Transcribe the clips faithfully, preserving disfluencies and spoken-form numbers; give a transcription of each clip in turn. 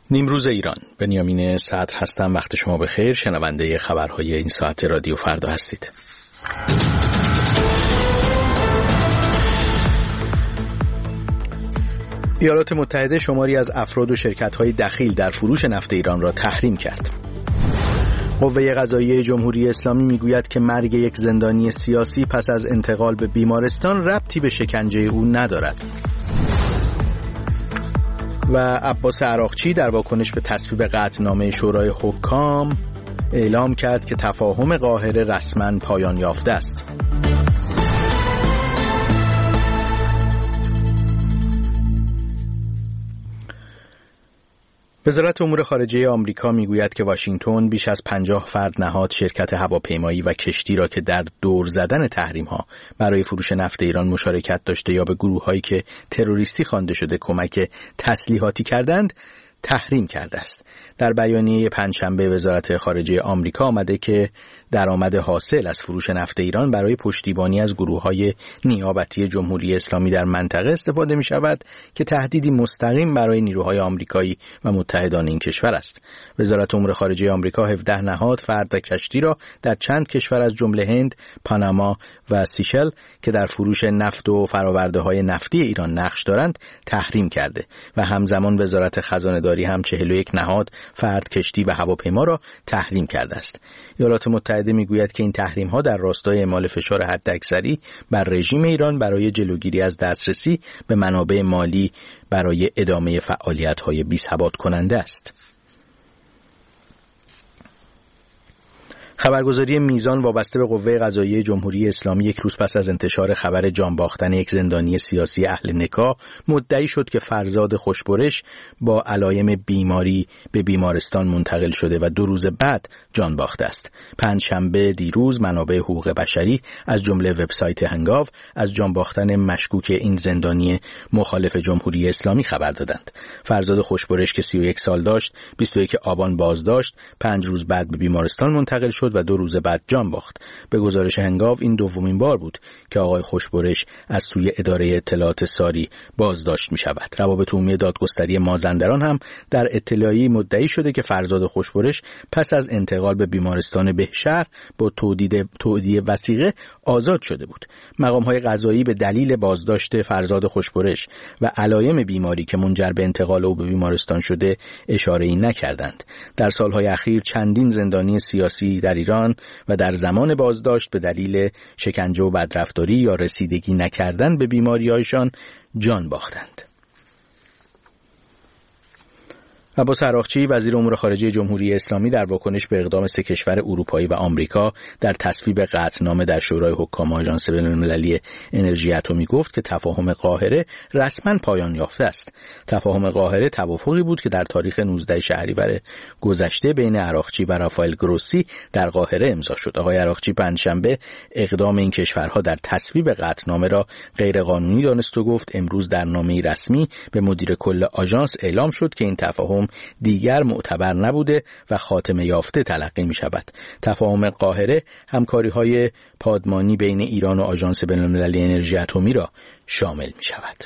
نیمروز ایران، بنیامین صدر هستم. وقت شما بخیر. شنونده خبرهای این ساعت رادیو فردا هستید. ایالات متحده شماری از افراد و شرکت‌های دخیل در فروش نفت ایران را تحریم کرد. قوه قضاییه جمهوری اسلامی میگوید که مرگ یک زندانی سیاسی پس از انتقال به بیمارستان ربطی به شکنجه او ندارد. و عباس عراقچی در واکنش به تصویب قطعنامه شورای حکام اعلام کرد که تفاهم قاهره رسما پایان یافته است. وزارت امور خارجه آمریکا میگوید که واشنگتن بیش از پنجاه فرد نهاد شرکت هواپیمایی و کشتی را که در دور زدن تحریم‌ها برای فروش نفت ایران مشارکت داشته یا به گروه‌هایی که تروریستی خوانده شده کمک تسلیحاتی کردند تحریم کرده است. در بیانیه پنجشنبه وزارت خارجه آمریکا آمده که درآمد حاصل از فروش نفت ایران برای پشتیبانی از گروه‌های نیابتی جمهوری اسلامی در منطقه استفاده می‌شود که تهدیدی مستقیم برای نیروهای آمریکایی و متحدان این کشور است. وزارت امور خارجه آمریکا هفده نهاد فرد و کشتی را در چند کشور از جمله هند، پاناما و سیشل که در فروش نفت و فرآورده‌های نفتی ایران نقش دارند تحریم کرده و همزمان وزارت خزانه‌داری هم چهل و یک نهاد فرد، کشتی و هواپیما را تحریم کرده است. ایالات متحده میگوید که این تحریم‌ها در راستای اعمال فشار حداکثری بر رژیم ایران برای جلوگیری از دسترسی به منابع مالی برای ادامه فعالیت‌های بی‌ثبات کننده است. خبرگزاری میزان وابسته به قوه قضاییه جمهوری اسلامی یک روز پس از انتشار خبر جان باختن یک زندانی سیاسی اهل نکاح مدعی شد که فرزاد خوشبرش با علایم بیماری به بیمارستان منتقل شده و دو روز بعد جان باخته است. پنجشنبه دیروز منابع حقوق بشری از جمله وبسایت هنگاو از جان باختن مشکوک این زندانی مخالف جمهوری اسلامی خبر دادند. فرزاد خوشبرش که سی و یک سال داشت، بیست و یک آبان بازداشت، پنج روز بعد به بیمارستان منتقل شد و دو روز بعد جان باخت. به گزارش هنگاو این دومین بار بود که آقای خوشبرش از سوی اداره اطلاعات ساری بازداشت می شود. روابط عمومی دادگستری مازندران هم در اطلاعیه مدعی شده که فرزاد خوشبرش پس از انتقال به بیمارستان بهشهر با تودید تودیع وثیقه آزاد شده بود. مقام‌های قضایی به دلیل بازداشت فرزاد خوشبرش و علایم بیماری که منجر به انتقال او به بیمارستان شده اشاره‌ای نکردند. در سالهای اخیر چندین زندانی سیاسی در ایران و در زمان بازداشت به دلیل شکنجه و بدرفتاری یا رسیدگی نکردن به بیماری‌هایشان جان باختند. عباس عراقچی وزیر امور خارجه جمهوری اسلامی در واکنش به اقدام سه کشور اروپایی و آمریکا در تصویب قطعنامه در شورای حکام آژانس بین‌المللی انرژی اتمی گفت که تفاهم قاهره رسما پایان یافته است. تفاهم قاهره توافقی بود که در تاریخ نوزدهم شهریور گذشته بین عراقچی و رافائل گروسی در قاهره امضا شد. آقای عراقچی پنجشنبه اقدام این کشورها در تصویب قطعنامه را غیرقانونی دانست و گفت امروز در نامه‌ای رسمی به مدیر کل آژانس اعلام شد که این تفاهم دیگر معتبر نبوده و خاتمه یافته تلقی می شود. تفاهم قاهره همکاری‌های پادمانی بین ایران و آژانس بین‌المللی انرژی اتمی را شامل می شود.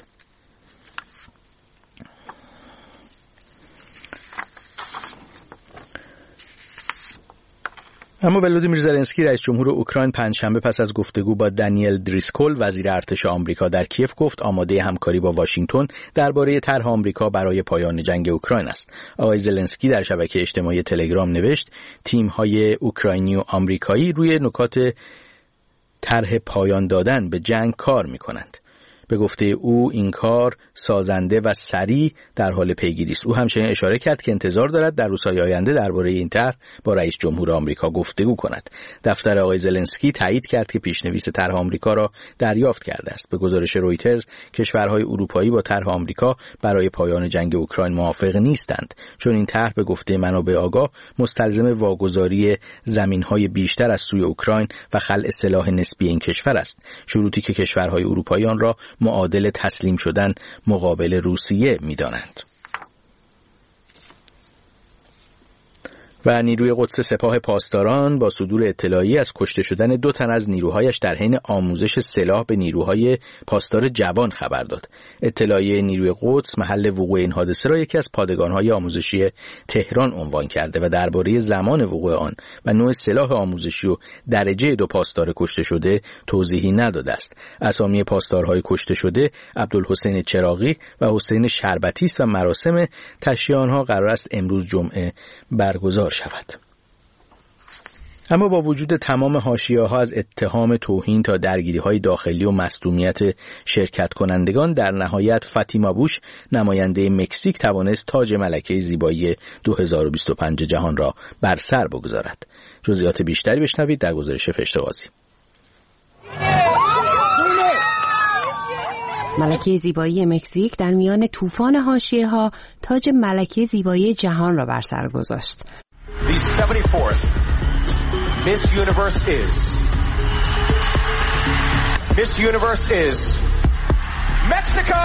اما ولادیمیر زلنسکی رئیس جمهور اوکراین پنجشنبه پس از گفتگو با دانیل دریسکول وزیر ارتش آمریکا در کیف گفت آماده همکاری با واشنگتن درباره طرح آمریکا برای پایان جنگ اوکراین است. آقای زلنسکی در شبکه اجتماعی تلگرام نوشت تیم‌های اوکراینی و آمریکایی روی نکات طرح پایان دادن به جنگ کار می‌کنند. به گفته او این کار سازنده و سریع در حال پیگیری است. او همچنین اشاره کرد که انتظار دارد در روزهای آینده درباره این طرح با رئیس جمهور آمریکا گفتگو کند. دفتر آقای زلنسکی تایید کرد که پیشنویس طرح آمریکا را دریافت کرده است. به گزارش رویترز کشورهای اروپایی با طرح آمریکا برای پایان جنگ اوکراین موافق نیستند، چون این طرح به گفته منابع آگاه مستلزم واگذاری زمین‌های بیشتر از سوی اوکراین و خلع سلاح نسبی این کشور است، شروطی که کشورهای اروپایی آن را معادل تسلیم شدن مقابل روسیه می‌دانند. و نیروی قدس سپاه پاسداران با صدور اطلاعی از کشته شدن دو تن از نیروهایش در حین آموزش سلاح به نیروهای پاسدار جوان خبر داد. اطلاعیه نیروی قدس محل وقوع این حادثه را یکی از پادگان‌های آموزشی تهران عنوان کرده و درباره زمان وقوع آن و نوع سلاح آموزشی و درجه دو پاسدار کشته شده توضیحی نداده است. اسامی پاسدارهای کشته شده عبدالحسین چراغی و حسین شربتی است و مراسم تشییع آنها قرار است امروز جمعه برگزار شود. اما با وجود تمام حاشیه‌ها از اتهام توهین تا درگیری‌های داخلی و مصدومیت شرکت کنندگان، در نهایت فاطیما بوش نماینده مکزیک توانست تاج ملکه زیبایی دو هزار و بیست و پنج جهان را بر سر بگذارد. جزئیات بیشتری بشنوید در گزارش فرشته قاضی. ملکه زیبایی مکزیک در میان طوفان حاشیه‌ها تاج ملکه زیبایی جهان را بر سر گذاشت. The seventy-fourth Miss Universe is Miss Universe is Mexico.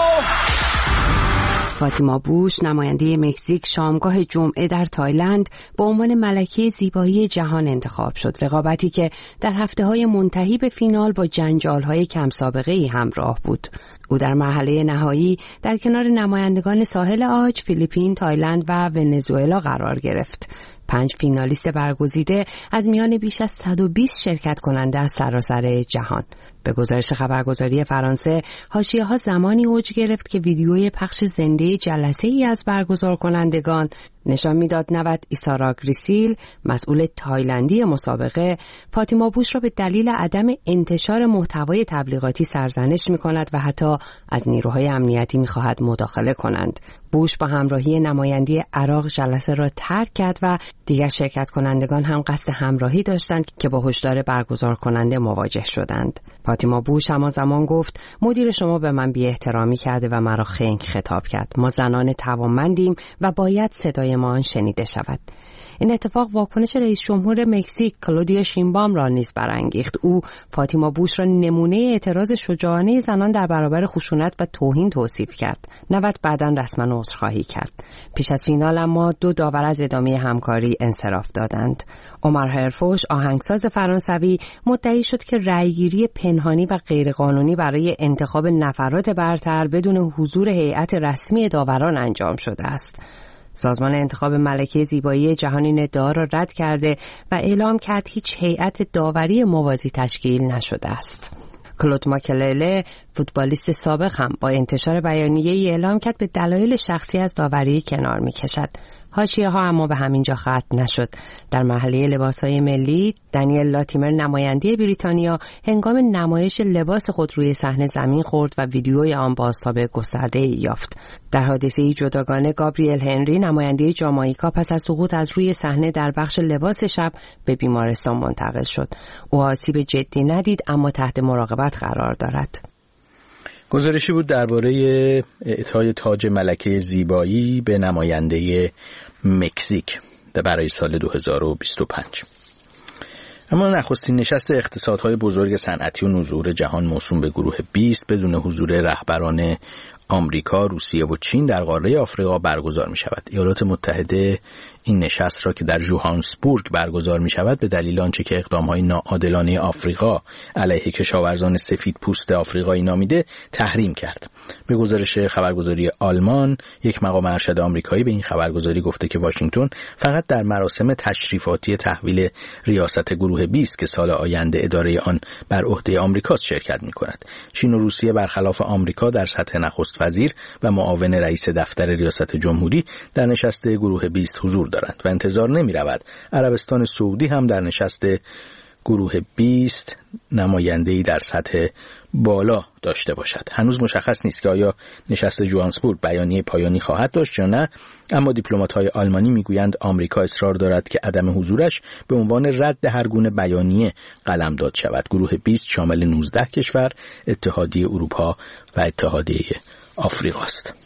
فاطیما بوش نماینده مکزیک شامگاه جمعه در تایلند به عنوان ملکه زیبایی جهان انتخاب شد. رقابتی که در هفته‌های منتهی به فینال با جنجال‌های کم سابقه‌ای همراه بود. او در مرحله نهایی در کنار نمایندگان ساحل عاج، فیلیپین، تایلند و ونزوئلا قرار گرفت. پنج فینالیست برگزیده از میان بیش از صد و بیست شرکت کننده از سراسر جهان. به گزارش خبرگزاری فرانسه، حاشیه‌ها زمانی اوج گرفت که ویدیوی پخش زنده جلسه‌ای از برگزار کنندگان نشان می‌داد نوید ایسارا گریسیل، مسئول تایلندی مسابقه، فاطیما بوش را به دلیل عدم انتشار محتوای تبلیغاتی سرزنش می‌کند و حتی از نیروهای امنیتی می‌خواهد مداخله کنند. بوش با همراهی نمایندی عراق جلسه را ترک کرد و دیگر شرکت کنندگان هم قصد همراهی داشتند که با هشدار برگزار کننده مواجه شدند. فاطیما بوش همزمان گفت مدیر شما به من بی احترامی کرده و مرا خنگ خطاب کرد. ما زنان توانمندیم و باید صدای ما شنیده شود. این اتفاق واکنش رئیس جمهور مکزیک کلودیا شینبام را نیز برانگیخت. او فاطیما بوش را نمونه اعتراض شجاعانه زنان در برابر خشونت و توهین توصیف کرد. نوید بعداً رسما عذرخواهی کرد. پیش از فینال اما دو داور از ادامه همکاری انصراف دادند. عمر هرفوش آهنگساز فرانسوی مدعی شد که رأیگیری پنهانی و غیرقانونی برای انتخاب نفرات برتر بدون حضور هیئت رسمی داوران انجام شده است. سازمان انتخاب ملکه زیبایی جهان این ادعا را رد کرده و اعلام کرد هیچ هیئت داوری موازی تشکیل نشده است. کلود ماکلله، فوتبالیست سابق، هم با انتشار بیانیه‌ای اعلام کرد به دلایل شخصی از داوری کنار می‌کشد. حاشیه‌ها اما به همین جا ختم نشد. در مرحله لباس‌های ملی، دنیل لاتیمر نماینده بریتانیا هنگام نمایش لباس خود روی صحنه زمین خورد و ویدیوی آن بازتاب گسترده‌ای یافت. در حادثه‌ای جداگانه، گابریل هنری نماینده جامائیکا پس از سقوط از روی صحنه در بخش لباس شب به بیمارستان منتقل شد. او آسیب جدی ندید اما تحت مراقبت قرار دارد. گزارشی بود درباره اعطای تاج ملکه زیبایی به نماینده مکزیک برای سال دو هزار و بیست و پنج. اما نخستین نشست اقتصادهای بزرگ صنعتی و نوظهور جهان موسوم به گروه بیست بدون حضور رهبران آمریکا، روسیه و چین در قاره آفریقا برگزار می شود. ایالات متحده این نشست را که در ژوهانسبورگ برگزار می شود به دلیل آنچه که اقدام‌های ناعادلانه آفریقا علیه کشاورزان سفید پوست آفریقایی نامیده تحریم کرد. به گزارش خبرگزاری آلمان، یک مقام ارشد آمریکایی به این خبرگزاری گفته که واشنگتن فقط در مراسم تشریفاتی تحویل ریاست گروه بیست که سال آینده اداره آن بر عهده آمریکاست شرکت می کند. چین و روسیه برخلاف آمریکا در سطح نخست وزیر و معاون رئیس دفتر ریاست جمهوری در نشست گروه بیست حضور دارند و انتظار نمی رود عربستان سعودی هم در نشست گروه بیست نماینده‌ای در سطح بالا داشته باشد. هنوز مشخص نیست که آیا نشست جوهانسبورگ بیانیه پایانی خواهد داشت یا نه، اما دیپلمات‌های آلمانی میگویند آمریکا اصرار دارد که عدم حضورش به عنوان رد هر گونه بیانیه قلمداد شود. گروه بیست شامل نوزده کشور، اتحادیه اروپا و اتحادیه آفریقا است.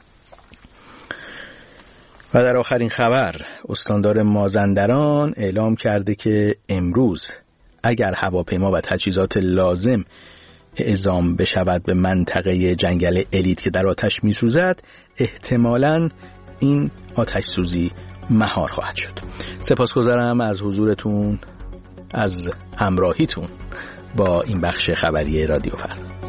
و در آخرین خبر، استاندار مازندران اعلام کرده که امروز اگر هواپیما و تجهیزات لازم اعزام بشود به منطقه جنگل الیت که در آتش می‌سوزد، احتمالاً این آتش سوزی مهار خواهد شد. سپاسگزارم از حضورتون، از همراهیتون با این بخش خبری رادیو فردا.